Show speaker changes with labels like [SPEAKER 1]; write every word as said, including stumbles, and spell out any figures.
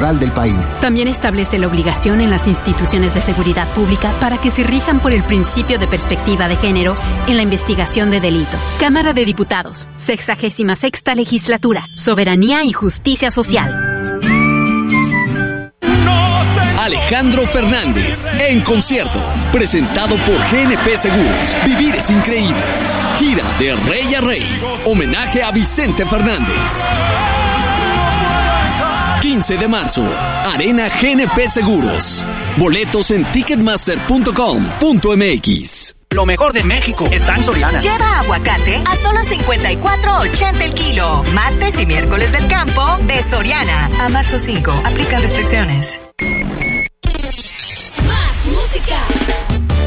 [SPEAKER 1] electoral del país.
[SPEAKER 2] También establece la obligación en las instituciones de seguridad pública para que se rijan por el principio de perspectiva de género en la investigación de delitos. Cámara de Diputados, sexagésima sexta legislatura, soberanía y justicia social.
[SPEAKER 3] Alejandro Fernández, en concierto, presentado por G N P Seguros. Vivir es increíble. Gira de rey a rey. Homenaje a Vicente Fernández. quince de marzo, Arena G N P Seguros. Boletos en ticketmaster punto com punto m x.
[SPEAKER 4] Lo mejor de México está en Soriana.
[SPEAKER 5] Lleva aguacate a solo cincuenta y cuatro ochenta el kilo. Martes y miércoles del campo de Soriana. A marzo cinco, aplican restricciones.